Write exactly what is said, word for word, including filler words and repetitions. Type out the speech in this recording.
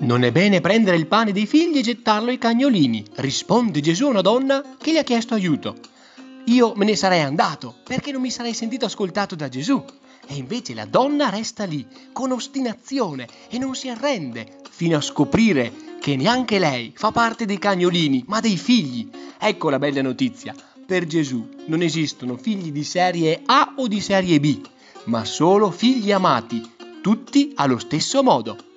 Non è bene prendere il pane dei figli e gettarlo ai cagnolini, risponde Gesù a una donna che gli ha chiesto aiuto. Io me ne sarei andato perché non mi sarei sentito ascoltato da Gesù. E invece la donna resta lì, con ostinazione, e non si arrende, fino a scoprire che neanche lei fa parte dei cagnolini, ma dei figli. Ecco la bella notizia. Per Gesù non esistono figli di serie A o di serie B, ma solo figli amati, tutti allo stesso modo.